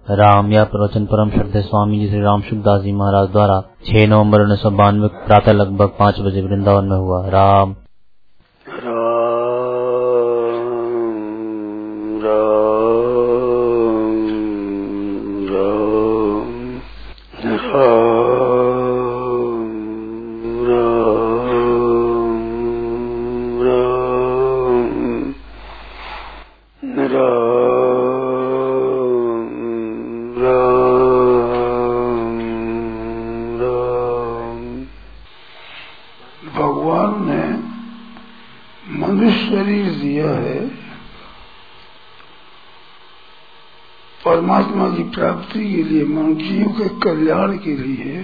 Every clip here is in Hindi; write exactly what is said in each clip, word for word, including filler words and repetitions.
राम। यह प्रवचन परम श्रद्धेय स्वामी जी श्री राम सुखदास जी महाराज द्वारा छह नवम्बर उन्नीस सौ बानवे प्रातः लगभग पाँच बजे वृंदावन में हुआ। राम परमात्मा की प्राप्ति के लिए, मनुष्यों के कल्याण के लिए,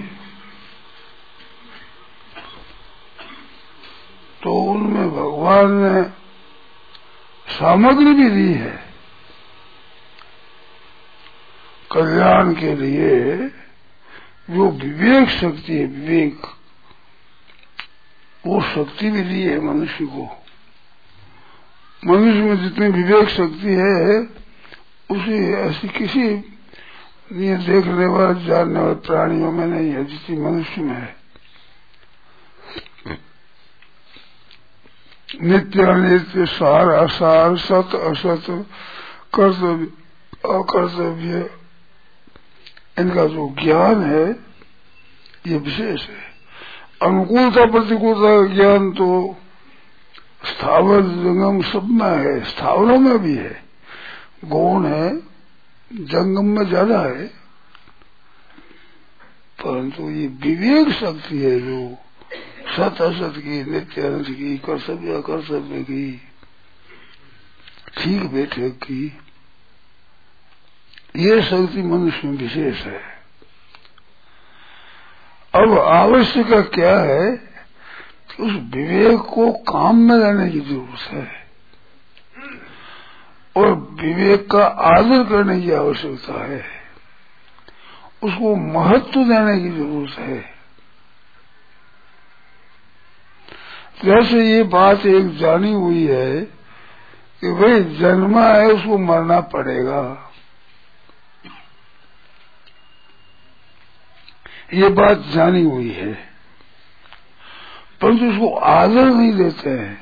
तो उनमें भगवान ने सामग्री भी दी है कल्याण के लिए। जो विवेक शक्ति है, विवेक, वो शक्ति भी दी है मनुष्य को। मनुष्य में जितनी विवेक शक्ति है उसे ऐसी किसी ये देखने वाले जानने वाले प्राणियों में नहीं है जितनी मनुष्य में है। नित्य अनित्य, सार असार, सत असत, कर्तव्य अकर्तव्य, इनका जो ज्ञान है ये विशेष है। अनुकूलता प्रतिकूलता का ज्ञान तो स्थावर जंगम सब में है, स्थावरों में भी है, गौण है, जंगम में ज्यादा है, परंतु ये विवेक शक्ति है जो सत असत की, नित्य अनित्य की, कर्तव्य अकर्तव्य की, ठीक बैठे की, ये शक्ति मनुष्य में विशेष है। अब आवश्यक क्या है कि उस विवेक को काम में लाने की जरूरत है और विवेक का आदर करने की आवश्यकता है, उसको महत्व देने की जरूरत है। जैसे ये बात एक जानी हुई है कि भाई जन्मा है उसको मरना पड़ेगा, ये बात जानी हुई है, परंतु उसको आदर नहीं देते हैं।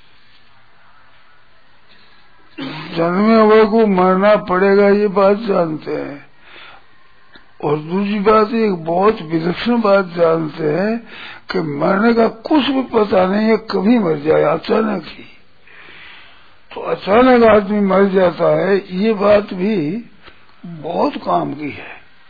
जन्मे हुए को मरना पड़ेगा ये बात जानते हैं, और दूसरी बात एक बहुत विलक्षण बात जानते हैं कि मरने का कुछ भी पता नहीं है, कभी मर जाए अचानक ही। तो अचानक आदमी मर जाता है, ये बात भी बहुत काम की है।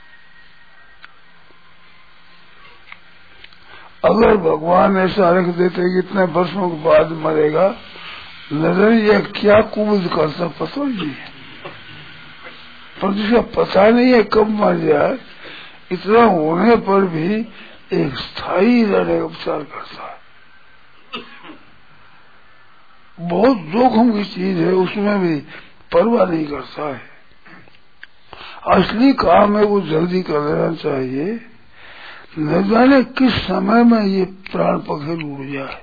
अगर भगवान ऐसा रख देते कि इतने वर्षों के बाद मरेगा, नजर यह क्या कुबूल करता पता नहीं है, पर जिसका पता नहीं है कब मर जाए, इतना होने पर भी एक स्थायी रहने का उपचार करता है। बहुत जोखिम की चीज है, उसमें भी परवाह नहीं करता है। असली काम है वो जल्दी कर देना चाहिए, न जाने किस समय में ये प्राण पखेरु उड़ जाए।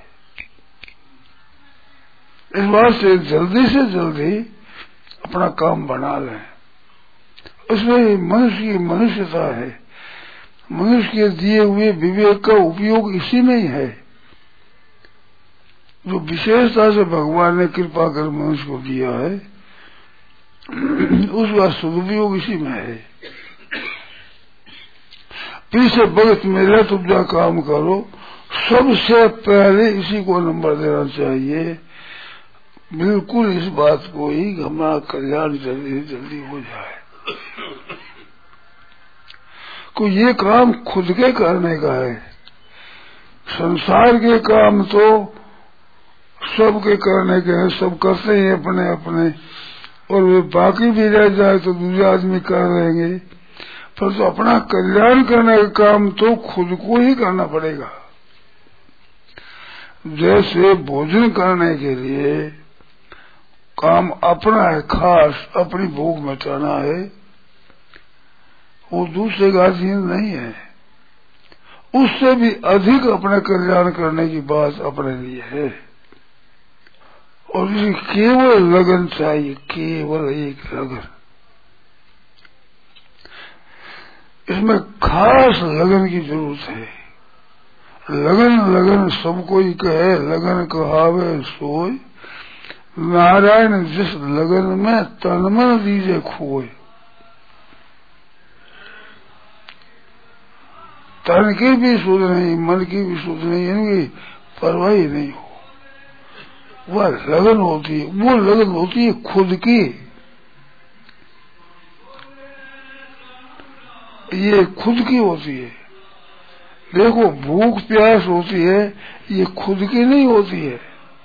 इस बात से जल्दी से जल्दी अपना काम बना लें। उसमें मनुष्य की मनुष्यता है, मनुष्य के दिए हुए विवेक का उपयोग इसी में ही है। जो विशेषता से भगवान ने कृपा कर मनुष्य को दिया है, उसका सदुपयोग इसी में है। पीछे भगत मेरा तुझा काम करो, सबसे पहले इसी को नंबर देना चाहिए। बिल्कुल इस बात को ही हमारा कल्याण जल्दी से जल्दी हो जाए। को ये काम खुद के करने का है, संसार के काम तो सबके करने के हैं, सब करते हैं अपने अपने, और वे बाकी भी रह जाए तो दूसरे आदमी कर लेंगे, पर तो अपना कल्याण करने का काम तो खुद को ही करना पड़ेगा। जैसे भोजन करने के लिए काम अपना है, खास अपनी भूख मिटाना है, वो दूसरे का अधीन नहीं है। उससे भी अधिक अपने कल्याण करने की बात अपने लिए है, और इसे केवल लगन चाहिए, केवल एक लगन। उसमें खास लगन की जरूरत है। लगन लगन सब कोई कहे, लगन कहावे सोय, नारायण जिस लगन में तन मन दीजे खोए। तन की भी सुध नहीं, मन की भी सुध नहीं, इनकी परवाह ही नहीं हो। वह लगन होती है, वो लगन होती है खुद की। ये खुद की होती है। देखो भूख प्यास होती है, ये खुद की नहीं होती है।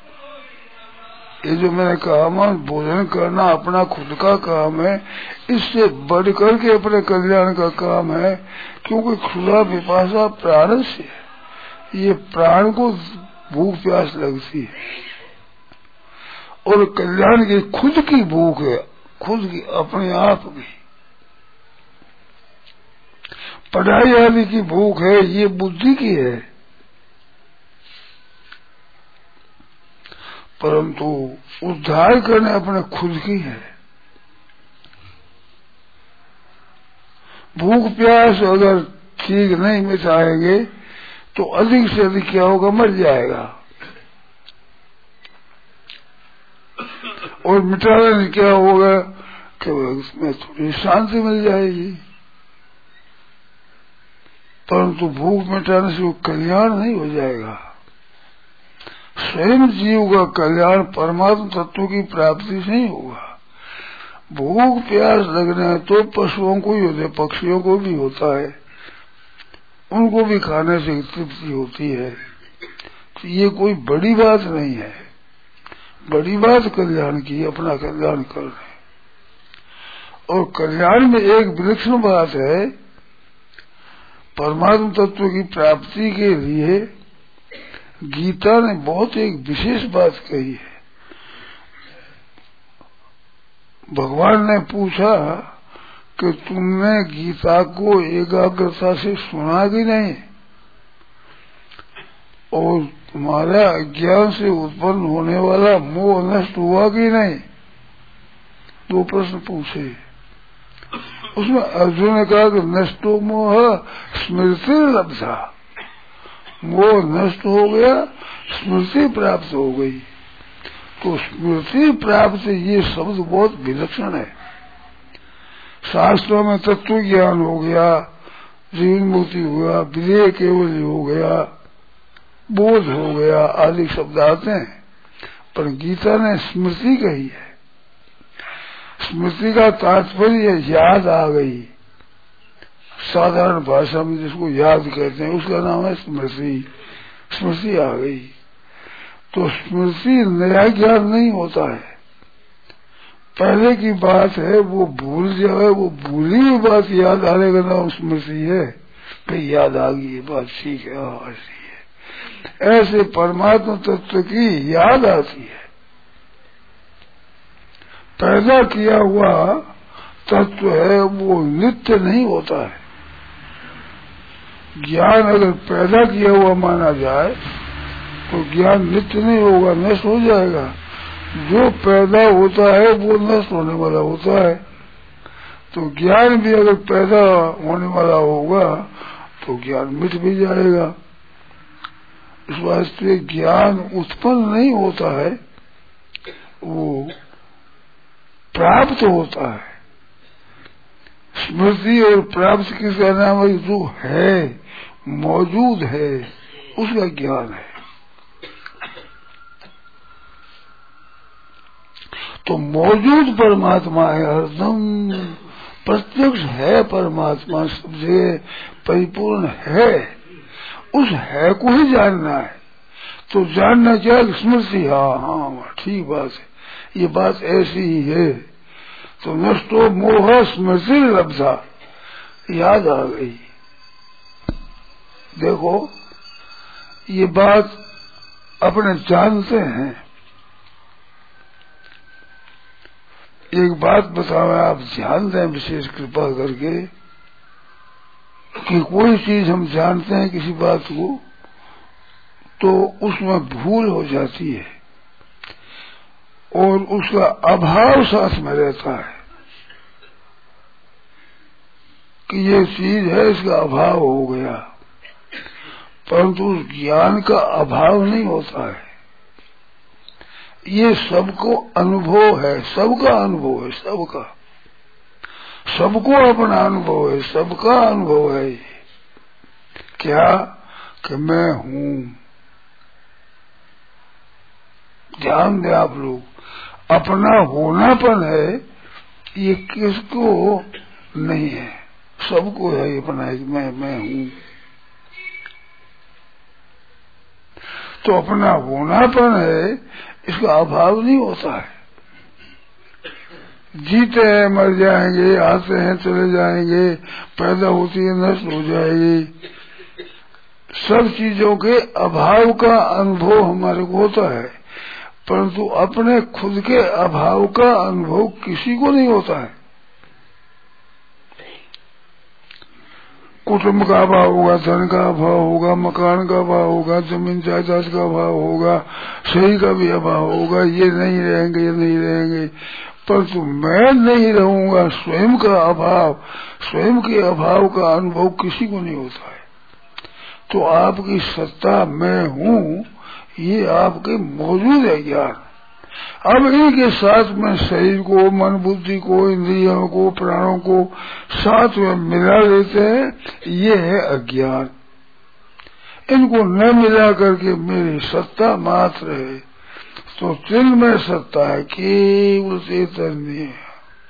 ये जो मैंने कहा मैं भोजन करना अपना खुद का काम है, इससे बढ़ करके अपने कल्याण का काम है, क्योंकि खुदा पिपासा प्राण से है। ये प्राण को भूख प्यास लगती है और कल्याण की खुद की भूख है, खुद की अपने आप की। पढ़ाई आदि की भूख है, ये बुद्धि की है, परंतु उद्धार करने अपने खुद की है। भूख प्यास अगर ठीक नहीं मिटाएंगे तो अधिक से अधिक क्या होगा, मर जाएगा। और मिटाने से क्या होगा कि उसमें थोड़ी शांति मिल जाएगी, परंतु भूख मिटाने से वो कल्याण नहीं हो जाएगा। स्वयं जीव का कल्याण परमात्मा तत्व की प्राप्ति से नहीं होगा। भूख प्यास लगना है तो पशुओं को ही होता है, पक्षियों को भी होता है, उनको भी खाने से तृप्ति होती है। तो ये कोई बड़ी बात नहीं है। बड़ी बात कल्याण की, अपना कल्याण कर रहे। और कल्याण में एक विलक्षण बात है, परमात्मा तत्व की प्राप्ति के लिए गीता ने बहुत एक विशेष बात कही है। भगवान ने पूछा कि तुमने गीता को एकाग्रता से सुना कि नहीं, और तुम्हारा अज्ञान से उत्पन्न होने वाला मोह नष्ट हुआ कि नहीं। दो प्रश्न पूछे। उसमें अर्जुन ने कहा कि नष्टो मोह स्मृति लब्धा, मोह नष्ट हो गया, स्मृति प्राप्त हो गई। तो स्मृति प्राप्त ये शब्द बहुत विलक्षण है। शास्त्रों में तत्व ज्ञान हो गया, जीवन मुक्ति हुआ, विधेय केवल हो गया, बोध हो गया आदि शब्द आते हैं, पर गीता ने स्मृति कही है। स्मृति का तात्पर्य याद आ गई। साधारण भाषा में जिसको याद कहते हैं उसका नाम है स्मृति। स्मृति आ गई। तो स्मृति नया ज्ञान नहीं होता है, पहले की बात है, वो भूल जाए, वो भूली हुई बात याद आने का नाम स्मृति है। भाई याद आ गई ये बात, ठीक है, हाँ ऐसी है। ऐसे परमात्मा तत्व की याद आती है। पैदा किया हुआ तत्व है वो नित्य नहीं होता है। ज्ञान अगर पैदा किया हुआ माना जाए तो ज्ञान नित्य नहीं होगा, नष्ट हो जाएगा। जो पैदा होता है वो नष्ट होने वाला होता है। तो ज्ञान भी अगर पैदा होने वाला होगा तो ज्ञान मिट भी जाएगा। इस वास्ते ज्ञान उत्पन्न नहीं होता है, वो प्राप्त होता है। स्मृति और प्राप्त किसका नाम है? जो है, मौजूद है, उसका ज्ञान है। तो मौजूद परमात्मा है, हरदम प्रत्यक्ष है परमात्मा, सब जगह परिपूर्ण है। उस है को ही जानना है। तो जानना क्या? स्मृति। हाँ हाँ ठीक बात है, ये बात ऐसी ही है। तो नष्टो मोह स्मृति लब्धा, याद आ गई। देखो ये बात अपने जानते हैं। एक बात बताओ, आप ध्यान दें विशेष कृपा करके कि कोई चीज हम जानते हैं किसी बात को तो उसमें भूल हो जाती है और उसका अभाव साथ में रहता है। कि ये चीज है, इसका अभाव हो गया, परंतु उस ज्ञान का अभाव नहीं होता है। ये सबको अनुभव है, सबका अनुभव है, सबका, सबको अपना अनुभव है, सबका अनुभव है। ये क्या कि मैं हूं। ध्यान दें आप लोग, अपना होनापन है, ये किसको नहीं है, सबको है ये अपना, मैं मैं हूं। तो अपना होनापन है, इसका अभाव नहीं होता है। जीते हैं मर जाएंगे, आते हैं चले जाएंगे, पैदा होती है नष्ट हो जाएगी, सब चीजों के अभाव का अनुभव हमारे को होता है, परंतु अपने खुद के अभाव का अनुभव किसी को नहीं होता है। कुटुंब का अभाव होगा, धन का अभाव होगा, मकान का अभाव होगा, जमीन जायदाद का अभाव होगा, शरीर का भी अभाव होगा, ये नहीं रहेंगे, ये नहीं रहेंगे, परंतु मैं नहीं रहूंगा, स्वयं का अभाव, स्वयं के अभाव का अनुभव किसी को नहीं होता है। तो आपकी सत्ता मैं हूँ, ये आपके मौजूद है ज्ञान। अब इनके साथ में शरीर को, मन बुद्धि को, इंद्रियों को, प्राणों को साथ में मिला लेते हैं, ये है अज्ञान। इनको न मिला करके मेरी सत्ता मात्र है, तो चिन्ह में सत्ता है, केवल चैतन्य है।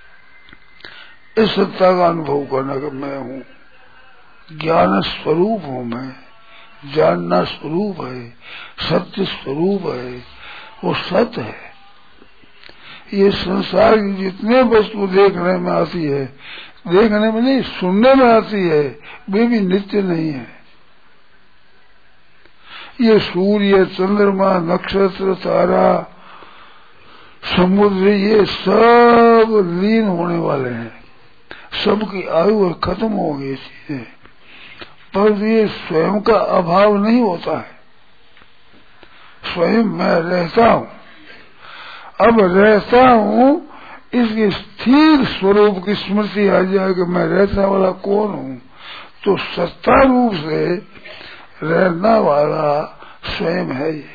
इस सत्ता का अनुभव करना कि मैं हूँ, ज्ञान स्वरूप हूँ मैं, जानना स्वरूप है, सत्य स्वरूप है, वो सत्य है। ये संसार की जितने वस्तु देखने में आती है, देखने में नहीं सुनने में आती है, वे भी नित्य नहीं है। ये सूर्य, चंद्रमा, नक्षत्र, तारा, समुद्र, ये सब लीन होने वाले हैं, सबकी आयु खत्म हो गई चीजें, पर ये स्वयं का अभाव नहीं होता है। स्वयं मैं रहता हूँ, अब रहता हूँ, इसके स्थिर स्वरूप की स्मृति आ जाए कि मैं रहने वाला कौन हूँ, तो सत्ता रूप से रहना वाला स्वयं है। ये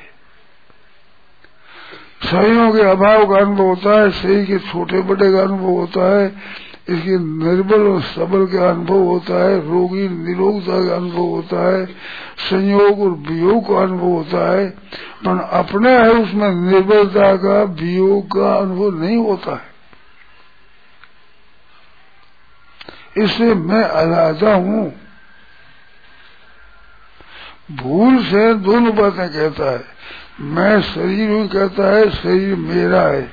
शरीरों के अभाव का अनुभव होता है, शरीर के छोटे बड़े का अनुभव होता है, इसके निर्बल और सबल का अनुभव होता है, रोगी निरोगता का अनुभव होता है, संयोग और वियोग का अनुभव होता है, पर अपना है उसमें निर्बलता का, वियोग का अनुभव नहीं होता है। इससे मैं अलहदा हूँ। भूल से दोनों बातें कहता है, मैं शरीर हूँ कहता है, शरीर मेरा है,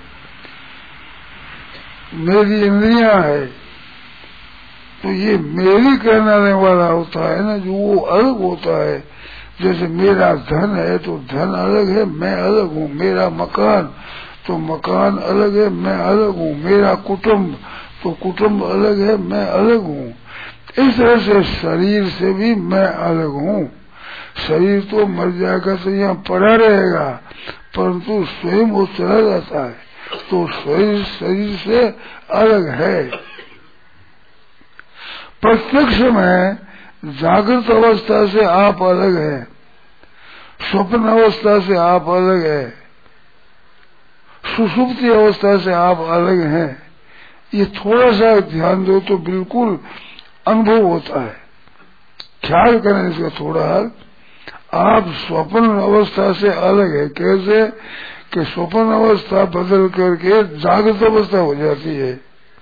मेरी इंद्रियां है, तो ये मेरी कहने वाला होता है ना, जो वो अलग होता है। जैसे मेरा धन है तो धन अलग है, मैं अलग हूँ, मेरा मकान तो मकान अलग है, मैं अलग हूँ, मेरा कुटुंब तो कुटुंब अलग है, मैं अलग हूँ। इस तरह से शरीर से भी मैं अलग हूँ। शरीर तो मर जाएगा तो यहाँ पड़ा रहेगा, परंतु स्वयं वो चला जाता है, तो शरीर शरीर से अलग है। प्रत्यक्ष में जागृत अवस्था से आप अलग है, स्वप्न अवस्था से आप अलग है, सुषुप्ति अवस्था से आप अलग हैं। ये थोड़ा सा ध्यान दो तो बिल्कुल अनुभव होता है। ख्याल करें इसका थोड़ा। आप स्वप्न अवस्था से अलग है, कैसे कि स्वप्न अवस्था बदल करके जागृत अवस्था हो जाती है,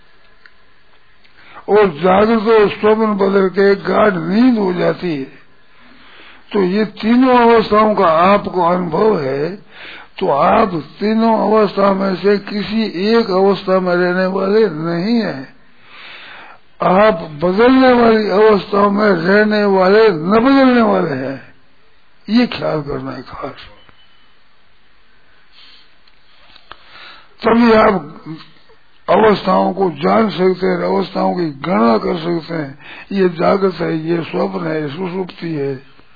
और जागृत और स्वप्न बदल के गाढ़ नींद हो जाती है। तो ये तीनों अवस्थाओं का आपको अनुभव है, तो आप तीनों अवस्था में से किसी एक अवस्था में रहने वाले नहीं है। आप बदलने वाली अवस्थाओं में रहने वाले, न बदलने वाले हैं। ये ख्याल करना है खास। तभी आप अवस्थाओं को जान सकते हैं, अवस्थाओं की गणना कर सकते हैं। ये जागृत है, ये स्वप्न है, ये सुषुप्ति है।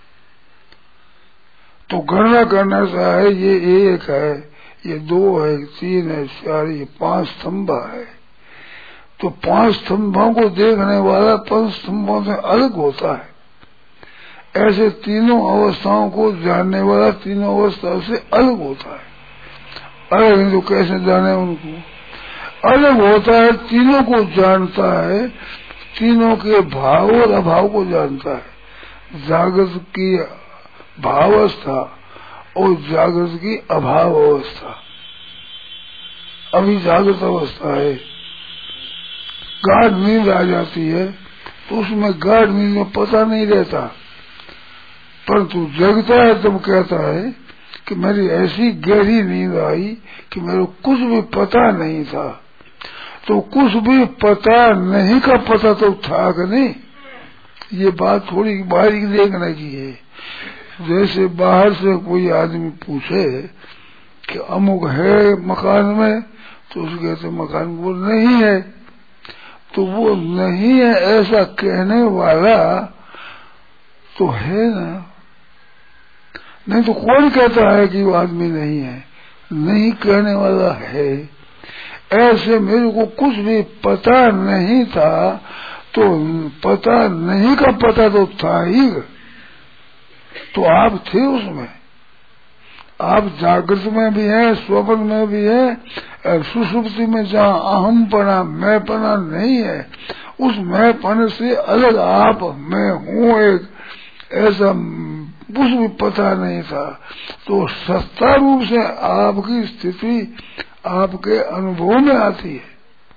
तो गणना करना सा है, ये एक है, ये दो है, तीन है, चार, ये पांच स्तंभ है। तो पांच स्तंभों को देखने वाला पंच स्तंभों से अलग होता है। ऐसे तीनों अवस्थाओं को जानने वाला तीनों अवस्था से अलग होता है। अलग नहीं तो कैसे जाने उनको? अलग होता है, तीनों को जानता है, तीनों के भाव और अभाव को जानता है। जागृत की भावस्था और जागृत की अभाव अवस्था। अभी जागृत अवस्था है, गाढ़ नींद आ जाती है तो उसमें गाढ़ नींद में पता नहीं रहता, परंतु जगता है तब कहता है कि मेरी ऐसी गहरी नींद आई कि मेरे कुछ भी पता नहीं था। तो कुछ भी पता नहीं का पता तो था कि नहीं, ये बात थोड़ी बारीक देखने की है। जैसे बाहर से कोई आदमी पूछे कि अमुक है मकान में, तो उसके कहते मकान वो नहीं है, तो वो नहीं है ऐसा कहने वाला तो है ना, नहीं तो कौन कहता है कि वो आदमी नहीं है? नहीं कहने वाला है। ऐसे मेरे को कुछ भी पता नहीं था, तो पता नहीं का पता तो था ही, तो आप थे उसमें। आप जागृत में भी हैं, स्वप्न में भी हैं, सुषुप्ति में जहाँ अहम पना मैं पना नहीं है, उस मैं पन से अलग आप मैं हूँ एक, ऐसा कुछ भी पता नहीं था। तो सत्ता रूप से आपकी स्थिति आपके अनुभव में आती है,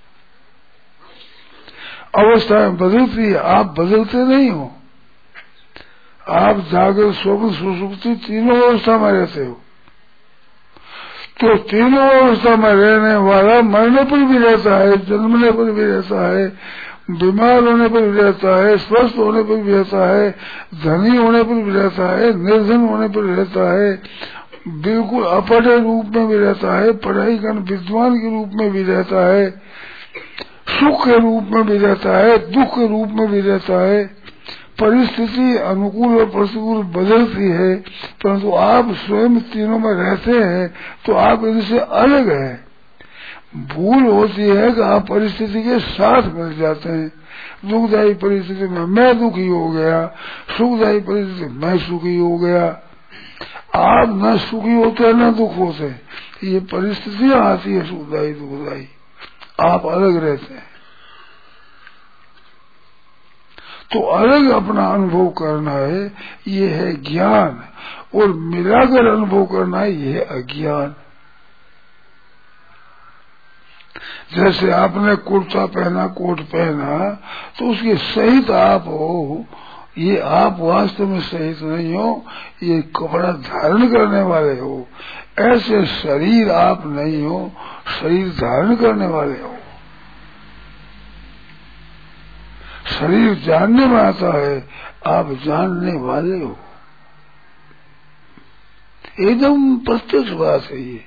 अवस्थाएं बदलती है, आप बदलते नहीं हो। आप जागृत स्वप्न सुषुप्ति तीनों अवस्था में रहते हो। तो तीनों अवस्था में रहने वाला मरने पर भी रहता है, जन्मने पर भी रहता है, बीमार होने पर भी रहता है, स्वस्थ होने पर भी रहता है, धनी होने पर भी रहता है, निर्धन होने पर भी रहता है, बिल्कुल अपढ़ रूप में भी रहता है, पढ़ाई कर विद्वान के रूप में भी रहता है, सुख के रूप में भी रहता है, दुख के रूप में भी रहता है। परिस्थिति अनुकूल और प्रतिकूल बदलती है, परंतु आप स्वयं तीनों में रहते हैं, तो आप इनसे अलग हैं। भूल होती है कि आप परिस्थिति के साथ मिल जाते हैं। दुखदायी परिस्थिति में मैं दुखी हो गया, सुखदायी परिस्थिति में मैं सुखी हो गया। आप न सुखी होते न दुख होते, ये परिस्थितियां आती है सुखदायी दुखदायी, आप अलग रहते हैं। तो अलग अपना अनुभव करना है, ये है ज्ञान, और मिलाकर अनुभव करना है, ये है अज्ञान। जैसे आपने कुर्ता पहना, कोट पहना, तो उसके सहित आप हो, ये आप वास्तव में सहित नहीं हो, ये कपड़ा धारण करने वाले हो। ऐसे शरीर आप नहीं हो, शरीर धारण करने वाले हो। शरीर जानने में आता है, आप जानने वाले हो। एकदम प्रत्यक्ष बात है ये।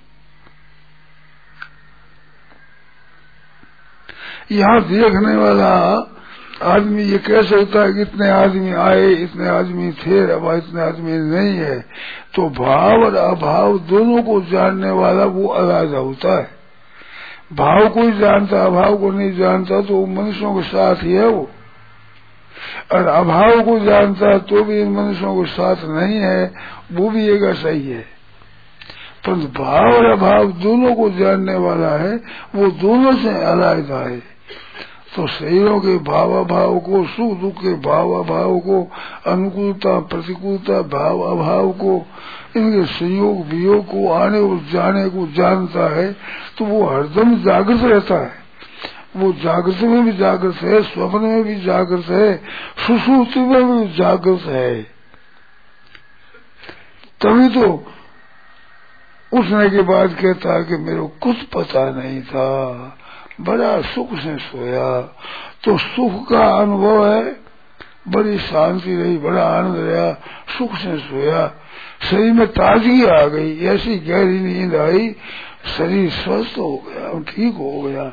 यहाँ देखने वाला आदमी ये कह सकता है कि इतने आदमी आए, इतने आदमी थे, अब इतने आदमी नहीं है। तो भाव और अभाव दोनों को जानने वाला वो अलग होता है। भाव को ही जानता, अभाव को नहीं जानता, तो मनुष्यों के साथ ही है वो। और अभाव को जानता है तो भी इन मनुष्यों के साथ नहीं है, वो भी एक सही है। परंतु भाव और अभाव दोनों को जानने वाला है, वो दोनों से अलग है। तो शरीरों के भाव अभाव को, सुख दुख के भाव अभाव को, अनुकूलता प्रतिकूलता भाव अभाव को, इनके संयोग वियोग को, आने और जाने को जानता है, तो वो हरदम जागृत रहता है। वो जागृत में भी जागृत है, स्वप्न में भी जागृत है, सुषुप्ति में भी जागृत है। तभी तो उठने के बाद कहता है कि मेरे को कुछ पता नहीं था, बड़ा सुख से सोया। तो सुख का अनुभव है, बड़ी शांति रही, बड़ा आनंद रहा, सुख से सोया, शरीर में ताजगी आ गई, ऐसी गहरी नींद आई, शरीर स्वस्थ हो गया, ठीक हो गया।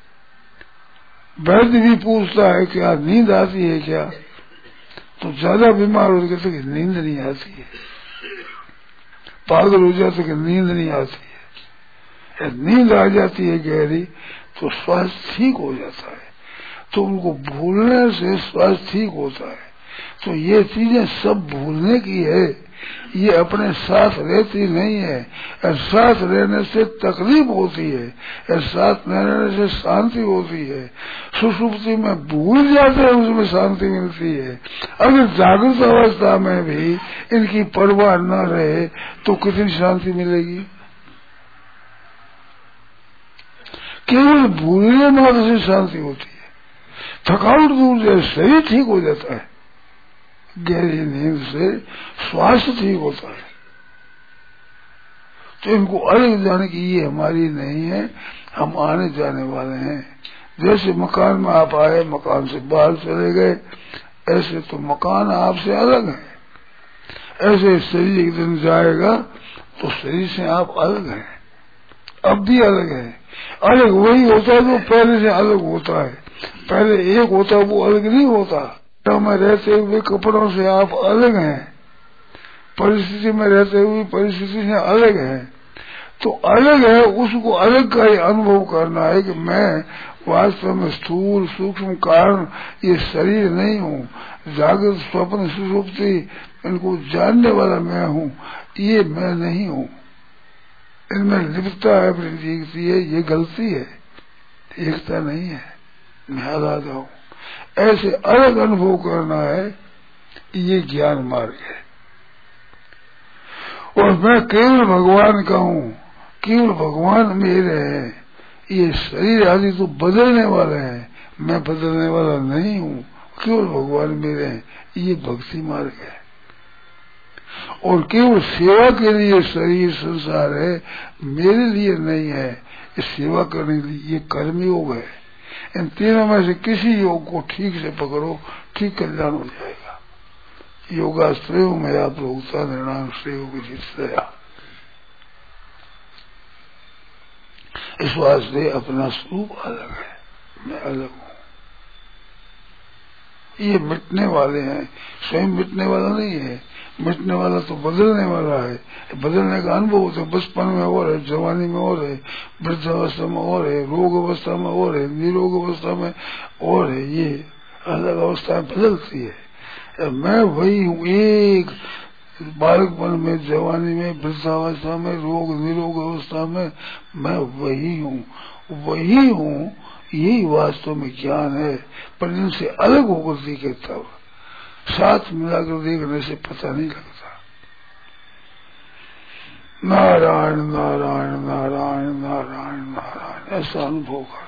वैद्य भी पूछता है क्या नींद आती है क्या, तो ज्यादा बीमार हो कहते कि नींद नहीं आती है, पागल हो जाते कि नींद नहीं आती है। नींद आ जाती है गहरी तो स्वास्थ्य ठीक हो जाता है, तो उनको भूलने से स्वास्थ्य ठीक होता है। तो ये चीजें सब भूलने की है, ये अपने साथ रहती नहीं है। और साथ रहने से तकलीफ होती है, और साथ न रहने से शांति होती है। सुषुप्ति में भूल जाते हैं, उसमें शांति मिलती है। अगर जागृत अवस्था में भी इनकी परवाह न रहे तो कितनी शांति मिलेगी। केवल भूलने मात्र से शांति होती है, थकावट दूर जाए, शरीर ठीक हो जाता है, गहरी नींद से स्वास्थ्य ठीक होता है। तो इनको अलग जाने की ये हमारी नहीं है, हम आने जाने वाले हैं। जैसे मकान में आप आए, मकान से बाहर चले गए, ऐसे तो मकान आपसे अलग है। ऐसे शरीर एक दिन जाएगा तो शरीर से आप अलग हैं, अब भी अलग है। अलग वही होता है जो पहले से अलग होता है। पहले एक होता, वो अलग नहीं होता। में रहते हुए कपड़ों से आप अलग हैं, परिस्थिति में रहते हुए परिस्थिति से अलग हैं। तो अलग है, उसको अलग का ही अनुभव करना है कि मैं वास्तव में स्थूल सूक्ष्म कारण ये शरीर नहीं हूँ। जागृत स्वप्न सुषुप्ति इनको जानने वाला मैं हूँ, ये मैं नहीं हूँ। इनमें लिप्तता है, वृद्धि है, ये गलती है, एकता नहीं है, मैं आलादा हूँ। ऐसे अलग अनुभव करना है, ये ज्ञान मार्ग है। और मैं केवल भगवान का हूँ, केवल भगवान मेरे हैं। ये शरीर आदि तो बदलने वाले हैं, मैं बदलने वाला नहीं हूँ, केवल भगवान मेरे हैं। ये भक्ति मार्ग है। और केवल सेवा के लिए शरीर संसार है, मेरे लिए नहीं है। इस सेवा करने के लिए ये कर्म योग है। इन तीनों में से किसी योग को ठीक से पकड़ो, ठीक कल्याण हो जाएगा। योगाश्रय में आप लोग निर्णाम श्रेय विजित। इस वास्ते अपना स्वरूप अलग है, मैं अलग हूँ। ये मिटने वाले हैं, स्वयं मिटने वाला नहीं है। मिटने वाला तो बदलने वाला है। बदलने का अनुभव होता है। बचपन में और है, जवानी में और है, वृद्धावस्था में और है, रोग अवस्था में और है, निरोग अवस्था में और है। ये अलग अवस्था बदलती है। मैं वही हूँ, एक बालकपन में, जवानी में, वृद्धावस्था में, रोग निरोग अवस्था में मैं वही हूँ, वही हूँ। यही वास्तव में ज्ञान है। पर इनसे अलग होकर दिखे तब, साथ मिलाकर देखने से पता नहीं लगता। नारायण नारायण नारायण नारायण नारायण ऐसा अनुभव कर।